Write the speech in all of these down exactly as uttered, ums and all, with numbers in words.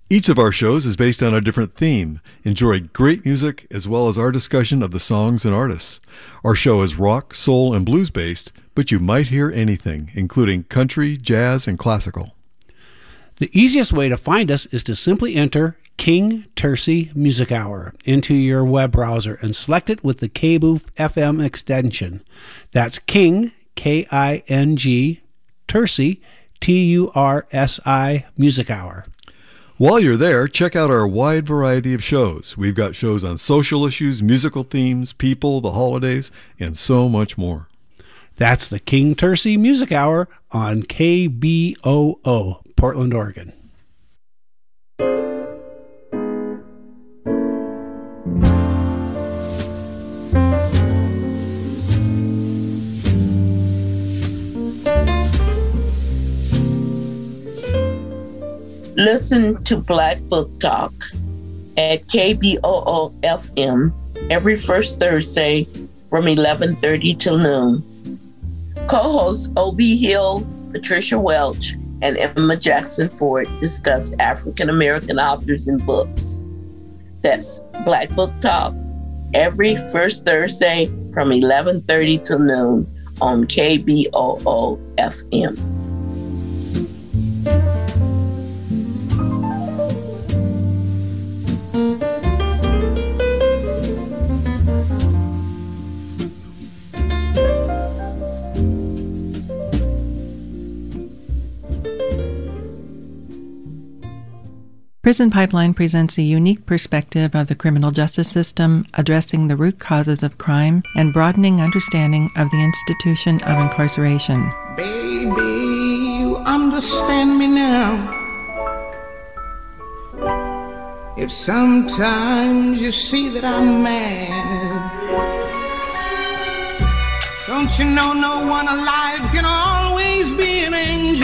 Each of our shows is based on a different theme. Enjoy great music as well as our discussion of the songs and artists. Our show is rock, soul, and blues based, but you might hear anything, including country, jazz, and classical. The easiest way to find us is to simply enter King Tercy Music Hour into your web browser and select it with the K B O O F M extension. That's King, K I N G, Tercy, T U R S I, Music Hour. While you're there, check out our wide variety of shows. We've got shows on social issues, musical themes, people, the holidays, and so much more. That's the King Tercy Music Hour on K B O O, Portland, Oregon. Listen to Black Book Talk at K B O O F M every first Thursday from eleven thirty till noon. Co-hosts Obie Hill, Patricia Welch, and Emma Jackson Ford discuss African American authors and books. That's Black Book Talk every first Thursday from eleven thirty till noon on K B O O F M. Prison Pipeline presents a unique perspective of the criminal justice system, addressing the root causes of crime and broadening understanding of the institution of incarceration. Baby, you understand me now. If sometimes you see that I'm mad, don't you know no one alive can always be an angel?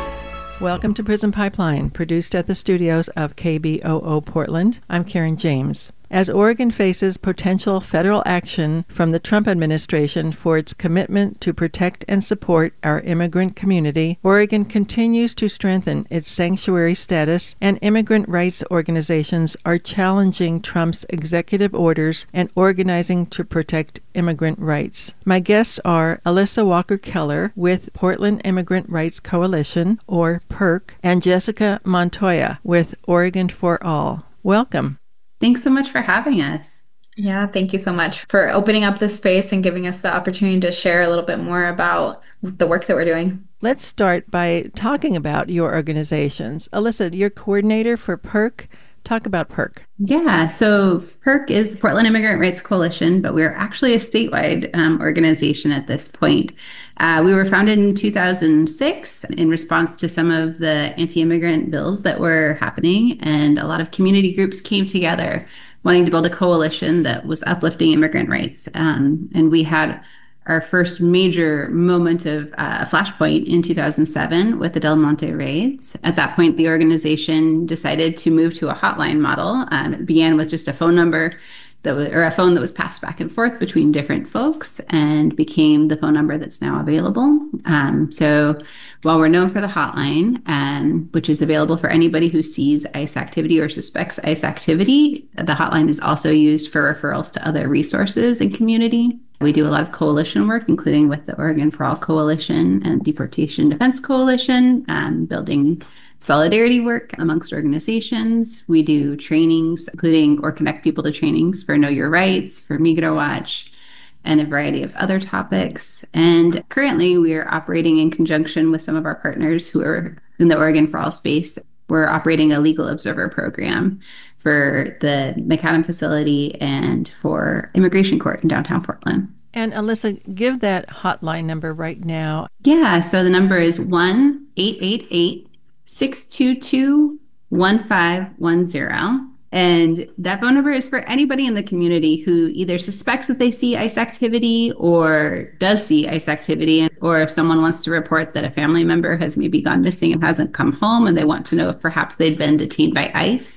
Welcome to Prison Pipeline, produced at the studios of K B O O Portland. I'm Karen James. As Oregon faces potential federal action from the Trump administration for its commitment to protect and support our immigrant community, Oregon continues to strengthen its sanctuary status, and immigrant rights organizations are challenging Trump's executive orders and organizing to protect immigrant rights. My guests are Alyssa Walker-Keller with Portland Immigrant Rights Coalition, or PIRC, and Jessica Montoya with Oregon for All. Welcome. Thanks so much for having us. Yeah, thank you so much for opening up this space and giving us the opportunity to share a little bit more about the work that we're doing. Let's start by talking about your organizations. Alyssa, you're coordinator for PIRC. Talk about PIRC. Yeah, so PIRC is the Portland Immigrant Rights Coalition, but we're actually a statewide um, organization at this point. Uh, we were founded in two thousand six in response to some of the anti-immigrant bills that were happening, and a lot of community groups came together wanting to build a coalition that was uplifting immigrant rights. Um, and we had our first major moment of uh, flashpoint in two thousand seven with the Del Monte raids. At that point, the organization decided to move to a hotline model. Um, it began with just a phone number that was, or a phone that was passed back and forth between different folks, and became the phone number that's now available. Um, so while we're known for the hotline, um, which is available for anybody who sees ICE activity or suspects ICE activity, the hotline is also used for referrals to other resources and community. We do a lot of coalition work, including with the Oregon for All Coalition and Deportation Defense Coalition, um, building solidarity work amongst organizations. We do trainings, including or connect people to trainings for Know Your Rights, for Migro Watch, and a variety of other topics. And currently, we are operating in conjunction with some of our partners who are in the Oregon for All space. We're operating a legal observer program for the McAdam facility and for Immigration Court in downtown Portland. And Alyssa, give that hotline number right now. Yeah, so the number is one eight eight eight, six two two, one five one zero. And that phone number is for anybody in the community who either suspects that they see ICE activity or does see ICE activity, or if someone wants to report that a family member has maybe gone missing and hasn't come home and they want to know if perhaps they'd been detained by ICE.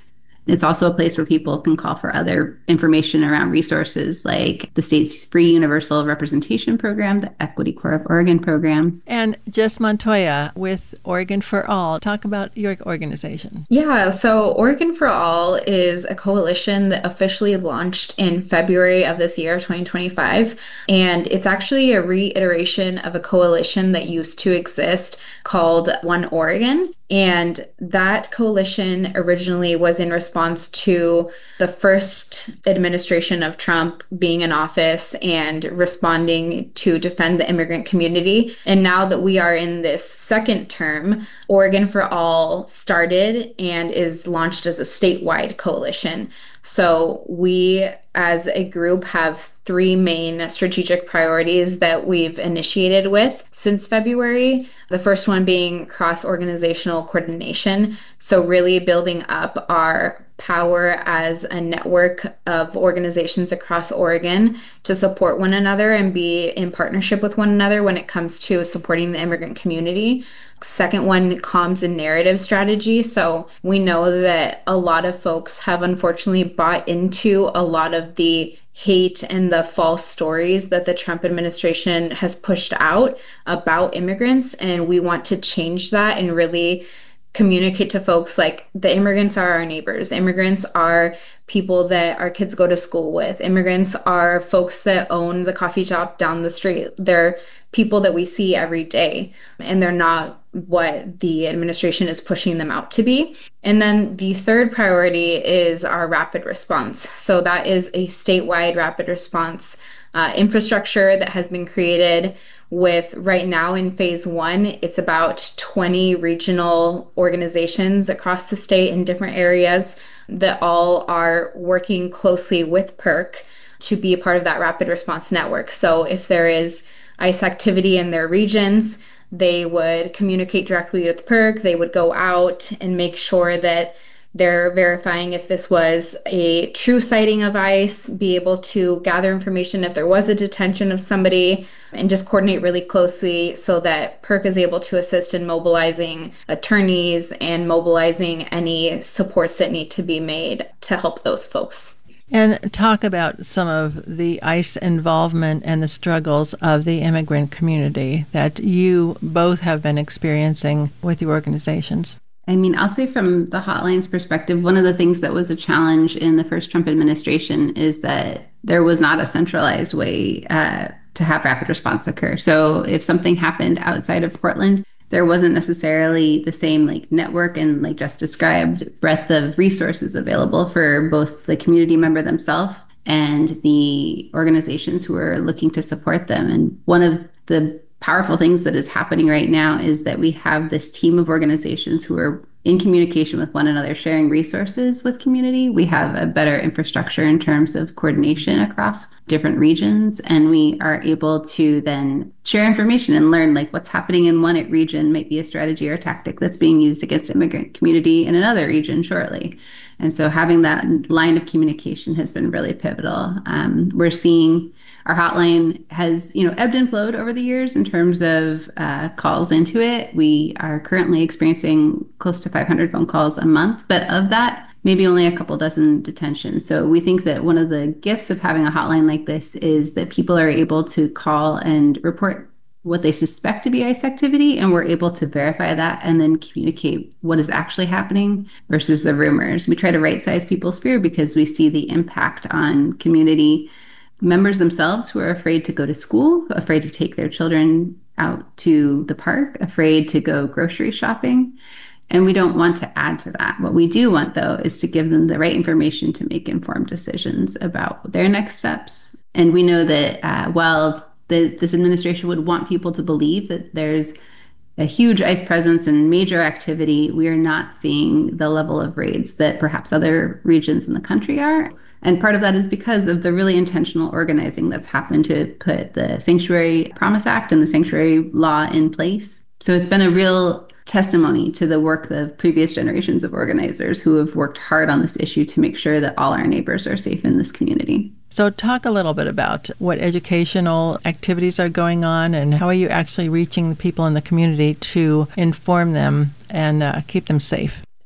It's also a place where people can call for other information around resources like the state's free universal representation program, the Equity Corps of Oregon program. And Jess Montoya with Oregon for All. Talk about your organization. Yeah, so Oregon for All is a coalition that officially launched in February of this year, twenty twenty-five. And it's actually a reiteration of a coalition that used to exist called One Oregon. And that coalition originally was in response to the first administration of Trump being in office and responding to defend the immigrant community. And now that we are in this second term, Oregon for All started and is launched as a statewide coalition. So we, as a group, have three main strategic priorities that we've initiated with since February. The first one being cross-organizational coordination. So really building up our power as a network of organizations across Oregon to support one another and be in partnership with one another when it comes to supporting the immigrant community. Second one, comms and narrative strategy. So we know that a lot of folks have unfortunately bought into a lot of the hate and the false stories that the Trump administration has pushed out about immigrants. And we want to change that and really communicate to folks like the immigrants are our neighbors. Immigrants are people that our kids go to school with. Immigrants are folks that own the coffee shop down the street. They're people that we see every day, and they're not what the administration is pushing them out to be. And then the third priority is our rapid response. So that is a statewide rapid response uh, infrastructure that has been created with, right now in phase one, it's about twenty regional organizations across the state in different areas that all are working closely with PERC to be a part of that rapid response network. So if there is ICE activity in their regions, they would communicate directly with PERC. They would go out and make sure that they're verifying if this was a true sighting of ICE, be able to gather information if there was a detention of somebody, and just coordinate really closely so that PERC is able to assist in mobilizing attorneys and mobilizing any supports that need to be made to help those folks. And talk about some of the ICE involvement and the struggles of the immigrant community that you both have been experiencing with your organizations. I mean, I'll say from the hotline's perspective, one of the things that was a challenge in the first Trump administration is that there was not a centralized way uh, to have rapid response occur. So if something happened outside of Portland, there wasn't necessarily the same like network and, like just described, breadth of resources available for both the community member themselves and the organizations who are looking to support them. And one of the powerful things that is happening right now is that we have this team of organizations who are in communication with one another, sharing resources with community. We have a better infrastructure in terms of coordination across different regions, and we are able to then share information and learn like what's happening in one region might be a strategy or tactic that's being used against immigrant community in another region shortly. And so having that line of communication has been really pivotal. Um, we're seeing our hotline has, you know, ebbed and flowed over the years in terms of uh, calls into it. We are currently experiencing close to five hundred phone calls a month, but of that, maybe only a couple dozen detentions. So we think that one of the gifts of having a hotline like this is that people are able to call and report what they suspect to be ICE activity, and we're able to verify that and then communicate what is actually happening versus the rumors. We try to right-size people's fear because we see the impact on community members themselves who are afraid to go to school, afraid to take their children out to the park, afraid to go grocery shopping. And we don't want to add to that. What we do want, though, is to give them the right information to make informed decisions about their next steps. And we know that uh, while the, this administration would want people to believe that there's a huge ICE presence and major activity, we are not seeing the level of raids that perhaps other regions in the country are. And part of that is because of the really intentional organizing that's happened to put the Sanctuary Promise Act and the sanctuary law in place. So it's been a real testimony to the work of previous generations of organizers who have worked hard on this issue to make sure that all our neighbors are safe in this community. So talk a little bit about what educational activities are going on and how are you actually reaching the people in the community to inform them and uh, keep them safe?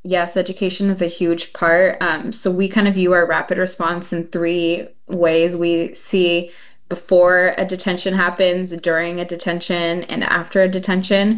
Yes, education is a huge part. Um, so we kind of view our rapid response in three ways. We see before a detention happens, during a detention, and after a detention.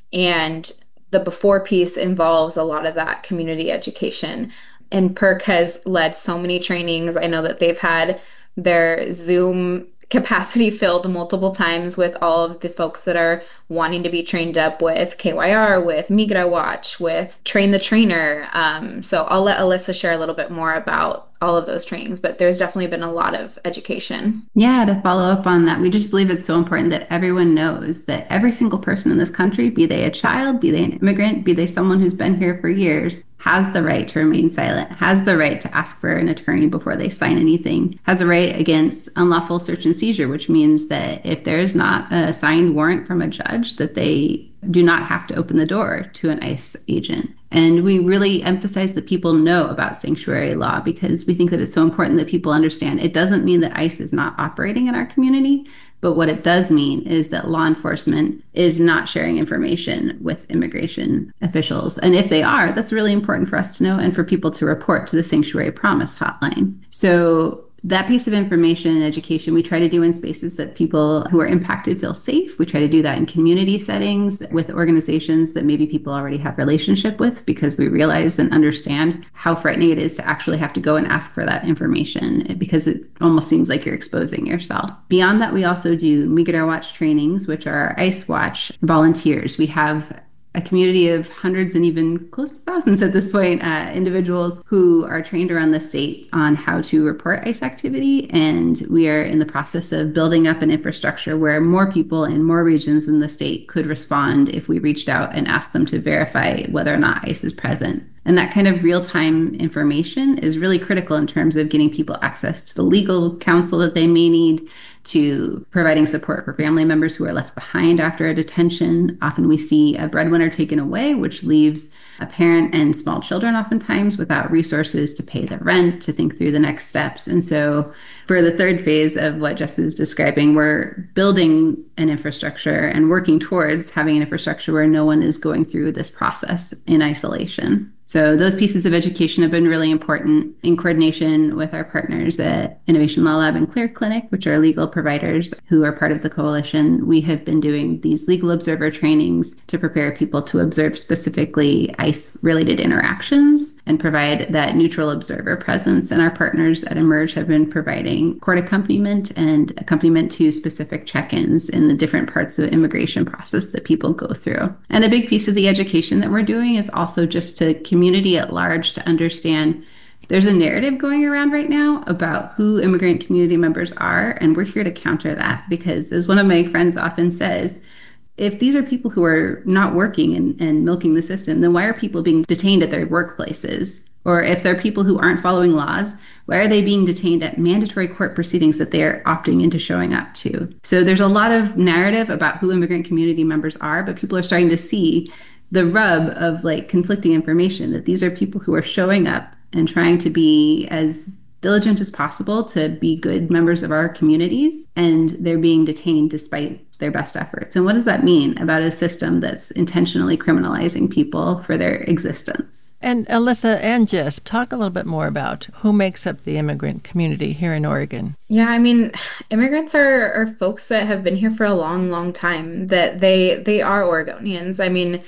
And the before piece involves a lot of that community education. And PERC has led so many trainings. I know that they've had their Zoom capacity filled multiple times with all of the folks that are wanting to be trained up with K Y R, with Migra Watch, with Train the Trainer. Um, so I'll let Alyssa share a little bit more about all of those trainings, but there's definitely been a lot of education. Yeah, to follow up on that, we just believe it's so important that everyone knows that every single person in this country, be they a child, be they an immigrant, be they someone who's been here for years, has the right to remain silent, has the right to ask for an attorney before they sign anything, has a right against unlawful search and seizure, which means that if there is not a signed warrant from a judge, that they do not have to open the door to an ICE agent. And we really emphasize that people know about sanctuary law because we think that it's so important that people understand it doesn't mean that ICE is not operating in our community, but what it does mean is that law enforcement is not sharing information with immigration officials. And if they are, that's really important for us to know and for people to report to the Sanctuary Promise Hotline. So that piece of information and education we try to do in spaces that people who are impacted feel safe. We try to do that in community settings with organizations that maybe people already have relationship with, because we realize and understand how frightening it is to actually have to go and ask for that information, because it almost seems like you're exposing yourself. Beyond that, we also do Migra Watch trainings, which are ICE Watch volunteers. We have a community of hundreds and even close to thousands at this point, uh, individuals who are trained around the state on how to report ICE activity. And we are in the process of building up an infrastructure where more people in more regions in the state could respond if we reached out and asked them to verify whether or not ICE is present. And that kind of real-time information is really critical in terms of getting people access to the legal counsel that they may need, to providing support for family members who are left behind after a detention. Often we see a breadwinner taken away, which leaves a parent and small children oftentimes without resources to pay the rent, to think through the next steps. And so for the third phase of what Jess is describing, we're building an infrastructure and working towards having an infrastructure where no one is going through this process in isolation. So those pieces of education have been really important in coordination with our partners at Innovation Law Lab and Clear Clinic, which are legal providers who are part of the coalition. We have been doing these legal observer trainings to prepare people to observe specifically ICE-related interactions and provide that neutral observer presence. And our partners at Emerge have been providing court accompaniment and accompaniment to specific check-ins in the different parts of the immigration process that people go through. And a big piece of the education that we're doing is also just to community at large to understand there's a narrative going around right now about who immigrant community members are, and we're here to counter that because, as one of my friends often says, if these are people who are not working and, and milking the system, then why are people being detained at their workplaces? Or if they're people who aren't following laws, why are they being detained at mandatory court proceedings that they're opting into showing up to? So there's a lot of narrative about who immigrant community members are, but people are starting to see the rub of like conflicting information, that these are people who are showing up and trying to be as diligent as possible to be good members of our communities, and they're being detained despite their best efforts. And what does that mean about a system that's intentionally criminalizing people for their existence? And Alyssa and Jess, talk a little bit more about who makes up the immigrant community here in Oregon. Yeah, I mean, immigrants are, are folks that have been here for a long, long time, that they they are Oregonians. I mean,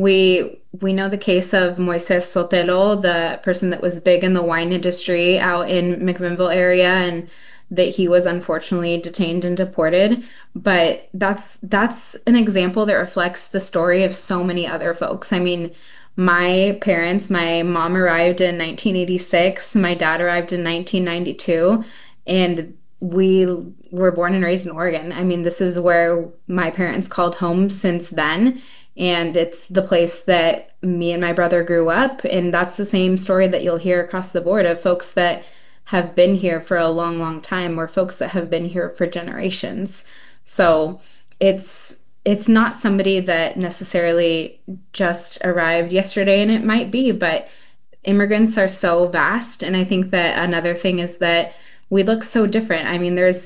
We we know the case of Moises Sotelo, the person that was big in the wine industry out in McMinnville area, and that he was unfortunately detained and deported. But that's that's an example that reflects the story of so many other folks. I mean, my parents, my mom arrived in nineteen eighty-six, my dad arrived in nineteen ninety-two, and we were born and raised in Oregon. I mean, this is where my parents called home since then. And it's the place that me and my brother grew up. And that's the same story that you'll hear across the board of folks that have been here for a long, long time, or folks that have been here for generations. So it's it's not somebody that necessarily just arrived yesterday, and it might be, but immigrants are so vast. And I think that another thing is that we look so different. I mean, there's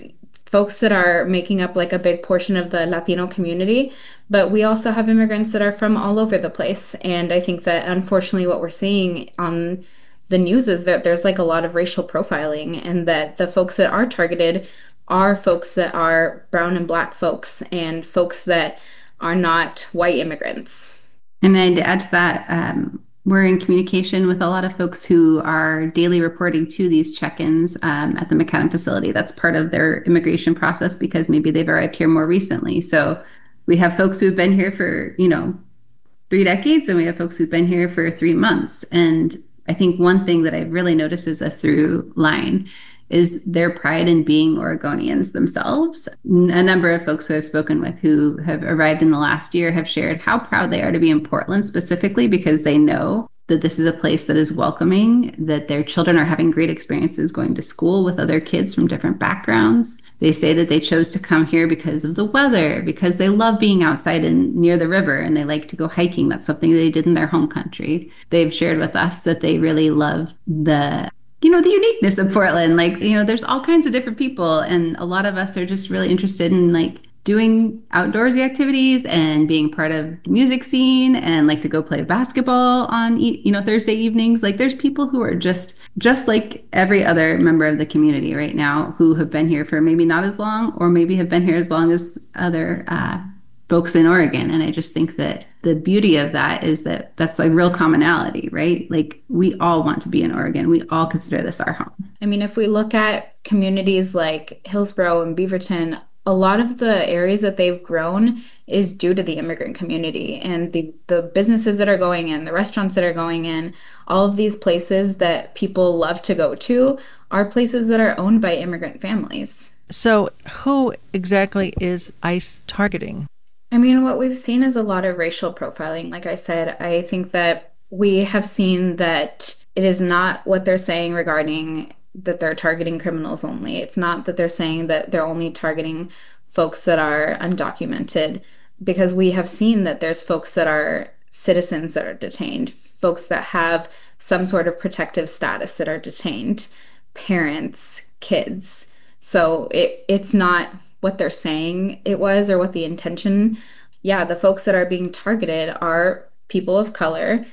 folks that are making up like a big portion of the Latino community, but we also have immigrants that are from all over the place. And I think that unfortunately what we're seeing on the news is that there's like a lot of racial profiling, and that the folks that are targeted are folks that are brown and black folks and folks that are not white immigrants. And then to add to that, um, we're in communication with a lot of folks who are daily reporting to these check-ins um, at the McAdam facility. That's part of their immigration process because maybe they've arrived here more recently. So we have folks who've been here for, you know, three decades, and we have folks who've been here for three months. And I think one thing that I've really noticed is a through line is their pride in being Oregonians themselves. A number of folks who I've spoken with who have arrived in the last year have shared how proud they are to be in Portland specifically because they know that this is a place that is welcoming, that their children are having great experiences going to school with other kids from different backgrounds. They say that they chose to come here because of the weather, because they love being outside and near the river and they like to go hiking. That's something they did in their home country. They've shared with us that they really love the you know, the uniqueness of Portland. Like, you know, there's all kinds of different people. And a lot of us are just really interested in like doing outdoorsy activities and being part of the music scene and like to go play basketball on, you know, Thursday evenings. Like there's people who are just, just like every other member of the community right now who have been here for maybe not as long, or maybe have been here as long as other uh, folks in Oregon. And I just think that the beauty of that is that that's a real commonality, right? Like we all want to be in Oregon. We all consider this our home. I mean, if we look at communities like Hillsborough and Beaverton, a lot of the areas that they've grown is due to the immigrant community and the, the businesses that are going in, the restaurants that are going in, all of these places that people love to go to are places that are owned by immigrant families. So who exactly is ICE targeting? I mean, what we've seen is a lot of racial profiling. Like I said, I think that we have seen that it is not what they're saying regarding that they're targeting criminals only. It's not that they're saying that they're only targeting folks that are undocumented, because we have seen that there's folks that are citizens that are detained, folks that have some sort of protective status that are detained, parents, kids. So it it's not what they're saying it was or what the intention. Yeah, the folks that are being targeted are people of color.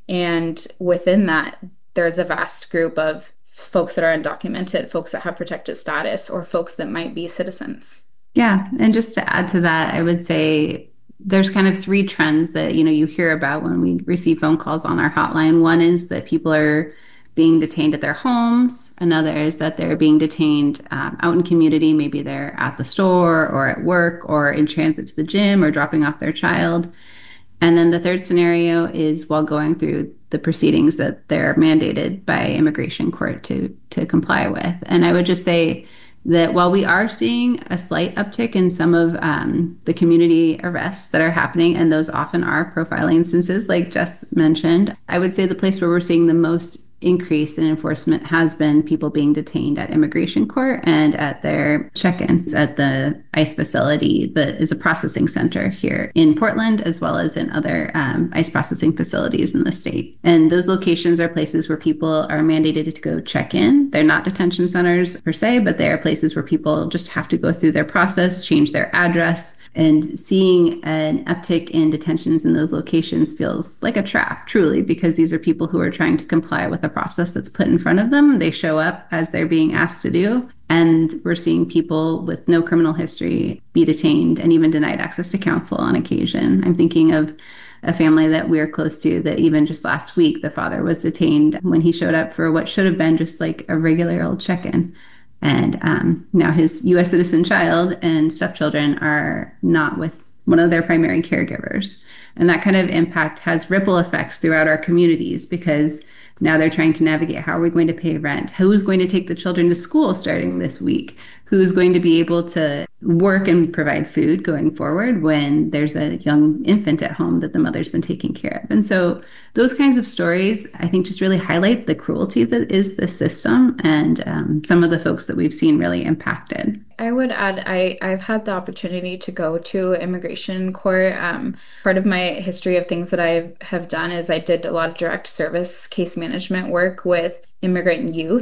And within that, there's a vast group of folks that are undocumented, folks that have protective status, or folks that might be citizens. Yeah. And just to add to that, I would say there's kind of three trends that, you know, you hear about when we receive phone calls on our hotline. One is that people are being detained at their homes. Another is that they're being detained um, out in community. Maybe they're at the store or at work or in transit to the gym or dropping off their child. And then the third scenario is while going through the proceedings that they're mandated by immigration court to, to comply with. And I would just say that while we are seeing a slight uptick in some of um, the community arrests that are happening, and those often are profiling instances like Jess mentioned, I would say the place where we're seeing the most increase in enforcement has been people being detained at immigration court and at their check-ins at the ICE facility that is a processing center here in Portland, as well as in other um, ICE processing facilities in the state. And those locations are places where people are mandated to go check in. They're not detention centers per se, but they are places where people just have to go through their process, change their address. And seeing an uptick in detentions in those locations feels like a trap, truly, because these are people who are trying to comply with a process that's put in front of them. They show up as they're being asked to do. And we're seeing people with no criminal history be detained and even denied access to counsel on occasion. I'm thinking of a family that we're close to that even just last week, the father was detained when he showed up for what should have been just like a regular old check-in. And um, now his U S citizen child and stepchildren are not with one of their primary caregivers. And that kind of impact has ripple effects throughout our communities, because now they're trying to navigate, how are we going to pay rent? Who's going to take the children to school starting this week? Who's going to be able to work and provide food going forward when there's a young infant at home that the mother's been taking care of? And so those kinds of stories, I think, just really highlight the cruelty that is this system and um, some of the folks that we've seen really impacted. I would add, I, I've had the opportunity to go to immigration court. Um, part of my history of things that I have done is I did a lot of direct service case management work with immigrant youth.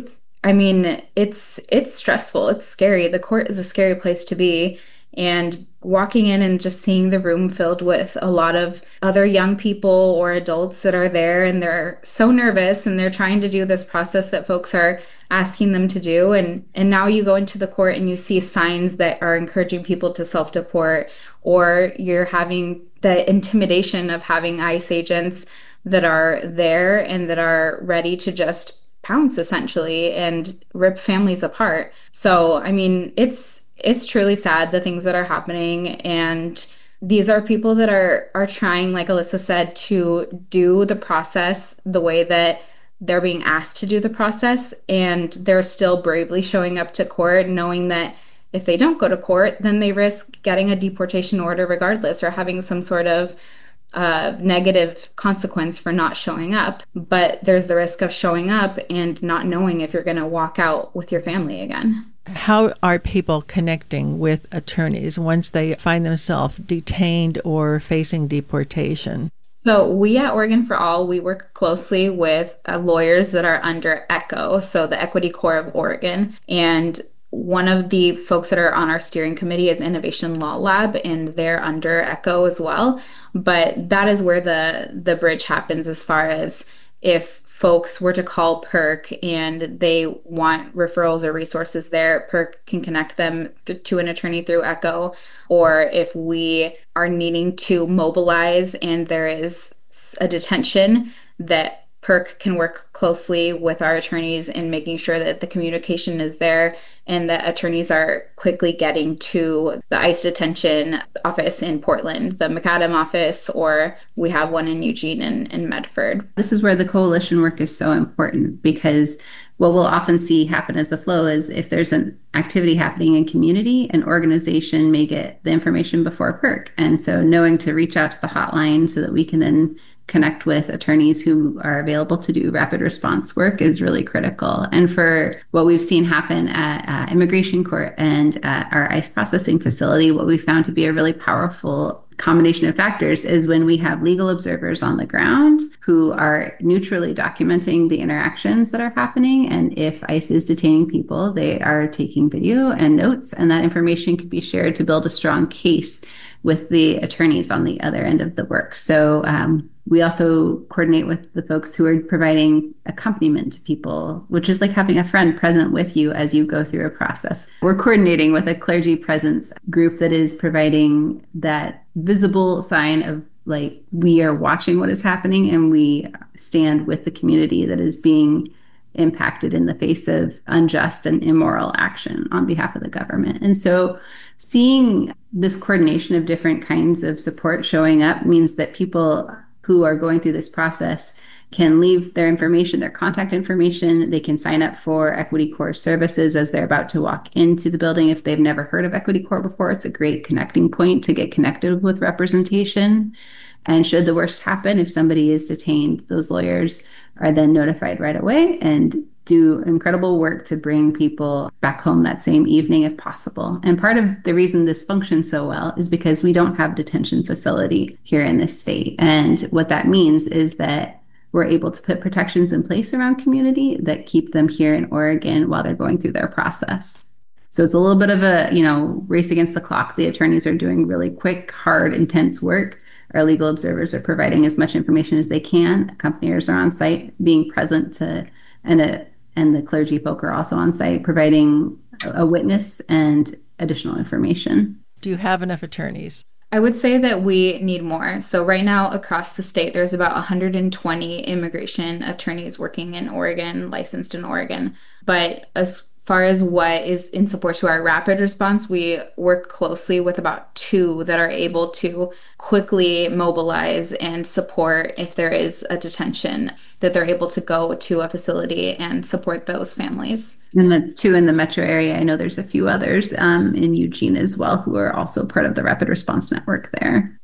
I mean, it's it's stressful. It's scary. The court is a scary place to be. And walking in and just seeing the room filled with a lot of other young people or adults that are there, and they're so nervous and they're trying to do this process that folks are asking them to do. And, and now you go into the court and you see signs that are encouraging people to self-deport, or you're having the intimidation of having ICE agents that are there and that are ready to just pounce essentially and rip families apart. So, I mean, it's it's truly sad, the things that are happening. And these are people that are are trying, like Alyssa said, to do the process the way that they're being asked to do the process. And they're still bravely showing up to court, knowing that if they don't go to court, then they risk getting a deportation order regardless, or having some sort of uh, negative consequence for not showing up. But there's the risk of showing up and not knowing if you're going to walk out with your family again. How are people connecting with attorneys once they find themselves detained or facing deportation? So we at Oregon for All, we work closely with uh, lawyers that are under ECHO, so the Equity Corps of Oregon. And one of the folks that are on our steering committee is Innovation Law Lab, and they're under ECHO as well. But that is where the, the bridge happens, as far as if folks were to call PERC and they want referrals or resources there, PERC can connect them th- to an attorney through ECHO. Or if we are needing to mobilize and there is a detention, that PERC can work closely with our attorneys in making sure that the communication is there and that attorneys are quickly getting to the ICE detention office in Portland, the McAdam office, or we have one in Eugene and in Medford. This is where the coalition work is so important, because what we'll often see happen as a flow is if there's an activity happening in community, an organization may get the information before PERC. And so knowing to reach out to the hotline so that we can then connect with attorneys who are available to do rapid response work is really critical. And for what we've seen happen at uh, Immigration Court and at our ICE processing facility, what we found to be a really powerful combination of factors is when we have legal observers on the ground who are neutrally documenting the interactions that are happening. And if ICE is detaining people, they are taking video and notes, and that information can be shared to build a strong case with the attorneys on the other end of the work. So um, we also coordinate with the folks who are providing accompaniment to people, which is like having a friend present with you as you go through a process. We're coordinating with a clergy presence group that is providing that visible sign of like, we are watching what is happening and we stand with the community that is being impacted in the face of unjust and immoral action on behalf of the government. And so seeing this coordination of different kinds of support showing up means that people who are going through this process can leave their information, their contact information. They can sign up for Equity Corps services as they're about to walk into the building. If they've never heard of Equity Corps before, it's a great connecting point to get connected with representation. And should the worst happen, if somebody is detained, those lawyers are then notified right away and do incredible work to bring people back home that same evening if possible. And part of the reason this functions so well is because we don't have detention facility here in this state. And what that means is that we're able to put protections in place around community that keep them here in Oregon while they're going through their process. So it's a little bit of a, you know, race against the clock. The attorneys are doing really quick, hard, intense work. Our legal observers are providing as much information as they can. Accompaniers are on site being present to, and a, and the clergy folk are also on site providing a witness and additional information. Do you have enough attorneys? I would say that we need more. So right now across the state, there's about one hundred twenty immigration attorneys working in Oregon, licensed in Oregon. But as far as what is in support to our rapid response, we work closely with about two that are able to quickly mobilize and support if there is a detention, that they're able to go to a facility and support those families. And that's two in the metro area. I know there's a few others um, in Eugene as well who are also part of the rapid response network there.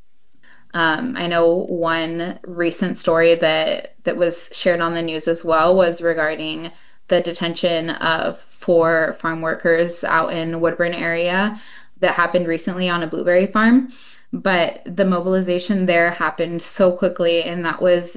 Um, I know one recent story that, that was shared on the news as well was regarding the detention of four farm workers out in Woodburn area that happened recently on a blueberry farm. But the mobilization there happened so quickly, and that was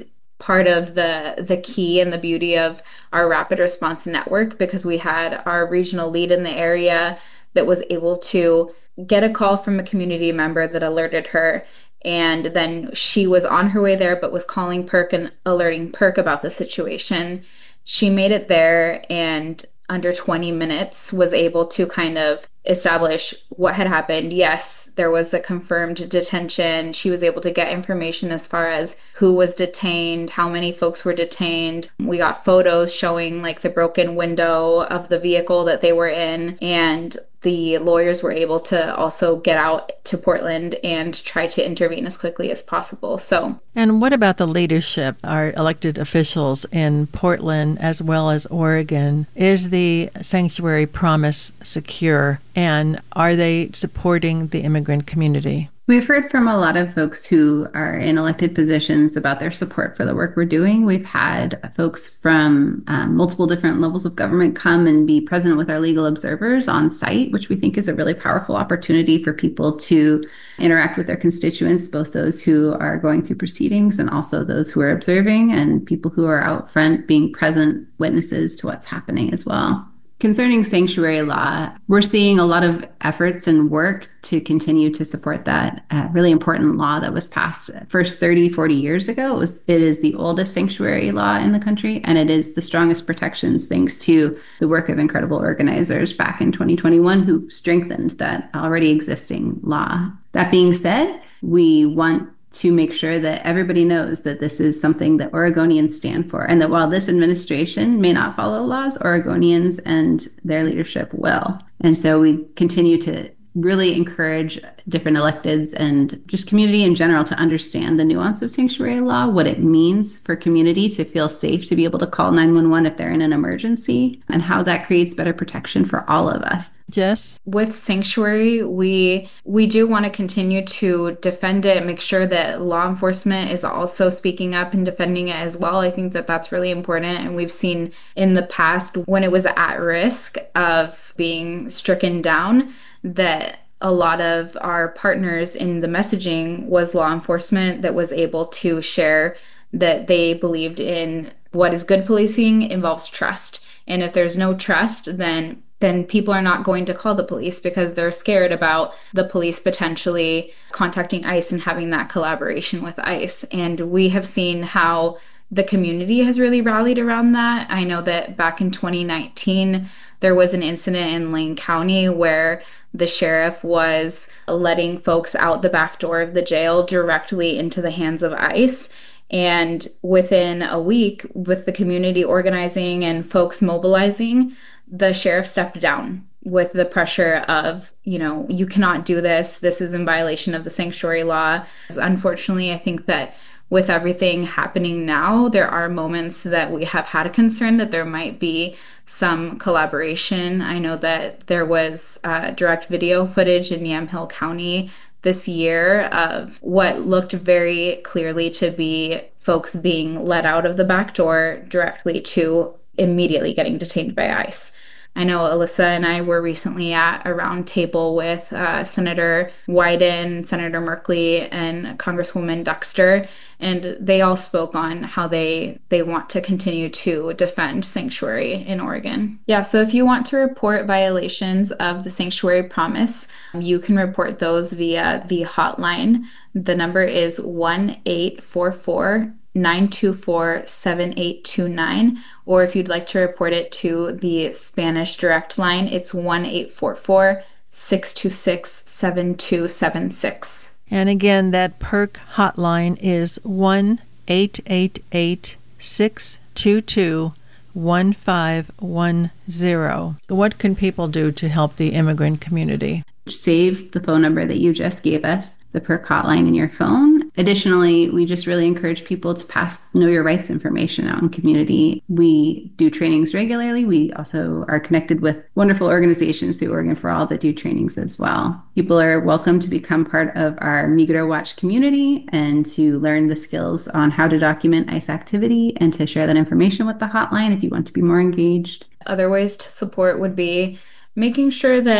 part of the the key and the beauty of our rapid response network, because we had our regional lead in the area that was able to get a call from a community member that alerted her. And then she was on her way there, but was calling PERC and alerting PERC about the situation. She made it there and under twenty minutes was able to kind of establish what had happened. Yes, there was a confirmed detention. She was able to get information as far as who was detained, how many folks were detained. We got photos showing like the broken window of the vehicle that they were in, and the lawyers were able to also get out to Portland and try to intervene as quickly as possible. So, and what about the leadership, our elected officials in Portland as well as Oregon? Is the sanctuary promise secure, and are they supporting the immigrant community? We've heard from a lot of folks who are in elected positions about their support for the work we're doing. We've had folks from um, multiple different levels of government come and be present with our legal observers on site, which we think is a really powerful opportunity for people to interact with their constituents, both those who are going through proceedings and also those who are observing, and people who are out front being present witnesses to what's happening as well. Concerning sanctuary law, we're seeing a lot of efforts and work to continue to support that uh, really important law that was passed first thirty, forty years ago. It, was, it is the oldest sanctuary law in the country, and it is the strongest protections thanks to the work of incredible organizers back in twenty twenty-one who strengthened that already existing law. That being said, we want to make sure that everybody knows that this is something that Oregonians stand for, and that while this administration may not follow laws, Oregonians and their leadership will. And so we continue to really encourage different electeds and just community in general to understand the nuance of sanctuary law, what it means for community to feel safe to be able to call nine one one if they're in an emergency, and how that creates better protection for all of us. Jess? With sanctuary, we we do want to continue to defend it, make sure that law enforcement is also speaking up and defending it as well. I think that that's really important. And we've seen in the past when it was at risk of being stricken down, that a lot of our partners in the messaging was law enforcement that was able to share that they believed in what is good policing involves trust. And if there's no trust, then then people are not going to call the police because they're scared about the police potentially contacting ICE and having that collaboration with ICE. And we have seen how the community has really rallied around that. I know that back in twenty nineteen, there was an incident in Lane County where the sheriff was letting folks out the back door of the jail directly into the hands of ICE. And within a week, with the community organizing and folks mobilizing, the sheriff stepped down with the pressure of, you know, you cannot do this. This is in violation of the sanctuary law. Unfortunately, I think that with everything happening now, there are moments that we have had a concern that there might be some collaboration. I know that there was uh, direct video footage in Yamhill County this year of what looked very clearly to be folks being let out of the back door directly to immediately getting detained by ICE. I know Alyssa and I were recently at a round table with uh, Senator Wyden, Senator Merkley, and Congresswoman Duxter, and they all spoke on how they, they want to continue to defend sanctuary in Oregon. Yeah, so if you want to report violations of the sanctuary promise, you can report those via the hotline. The number is one eight four four nine two four seven eight two nine, or if you'd like to report it to the Spanish direct line, it's one eight four four six two six seven two seven six. And again, that PERC hotline is one eight eight eight six two two one five one zero. What can people do to help the immigrant community? Save the phone number that you just gave us, the PERC hotline, in your phone. Additionally, we just really encourage people to pass Know Your Rights information out in community. We do trainings regularly. We also are connected with wonderful organizations through Oregon for All that do trainings as well. People are welcome to become part of our Migro Watch community and to learn the skills on how to document ICE activity and to share that information with the hotline if you want to be more engaged. Other ways to support would be making sure that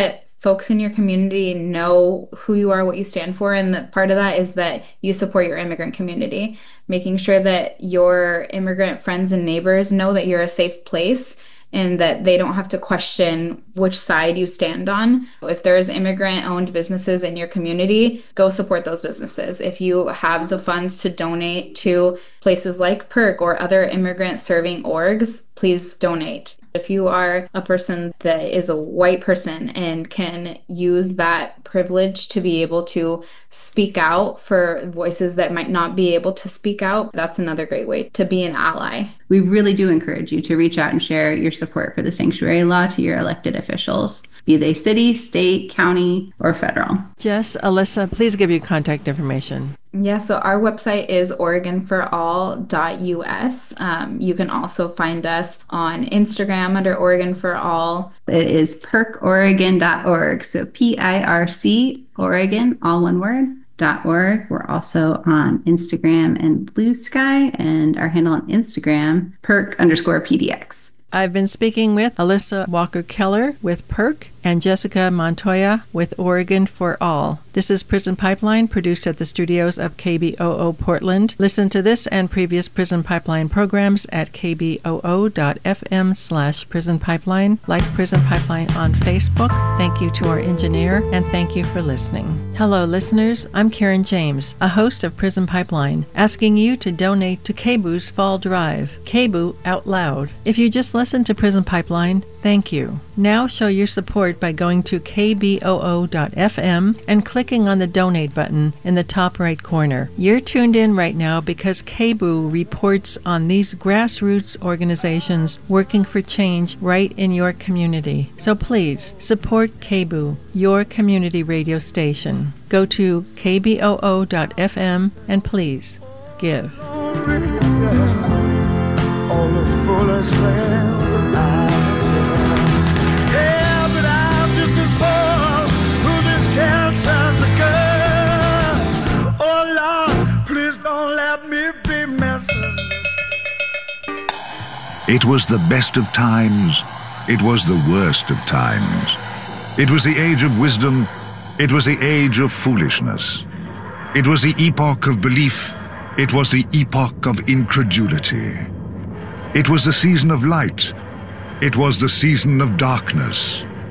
folks in your community know who you are, what you stand for. And that part of that is that you support your immigrant community, making sure that your immigrant friends and neighbors know that you're a safe place and that they don't have to question which side you stand on. If there's immigrant-owned businesses in your community, go support those businesses. If you have the funds to donate to places like PERC or other immigrant-serving orgs, please donate. If you are a person that is a white person and can use that privilege to be able to speak out for voices that might not be able to speak out, that's another great way to be an ally. We really do encourage you to reach out and share your support for the sanctuary law to your elected officials, be they city, state, county, or federal. Jess, Alyssa, please give your contact information. Yeah, so our website is oregon for all dot U S. Um, you can also find us on Instagram under Oregon for All. It is perc oregon dot org. So P I R C, Oregon, all one word, dot org. We're also on Instagram and Blue Sky, and our handle on Instagram, perc underscore P D X. I've been speaking with Alyssa Walker-Keller with PERC and Jessica Montoya with Oregon for All. This is Prison Pipeline, produced at the studios of K B O O Portland. Listen to this and previous Prison Pipeline programs at k b o o dot f m slash prison pipeline. Like Prison Pipeline on Facebook. Thank you to our engineer, and thank you for listening. Hello, listeners. I'm Karen James, a host of Prison Pipeline, asking you to donate to K B O's Fall Drive. K B O Out Loud. If you just listened to Prison Pipeline, thank you. Now show your support by going to k b o o dot f m and clicking on the donate button in the top right corner. You're tuned in right now because K B O reports on these grassroots organizations working for change right in your community. So please support K B O, your community radio station. Go to k b o o dot f m and please give. All the fullest land alive. Yeah, but I'm just a fool who just can't sense a girl. Oh Lord, please don't let me be missing. It was the best of times. It was the worst of times. It was the age of wisdom. It was the age of foolishness. It was the epoch of belief. It was the epoch of incredulity. It was the season of light. It was the season of darkness.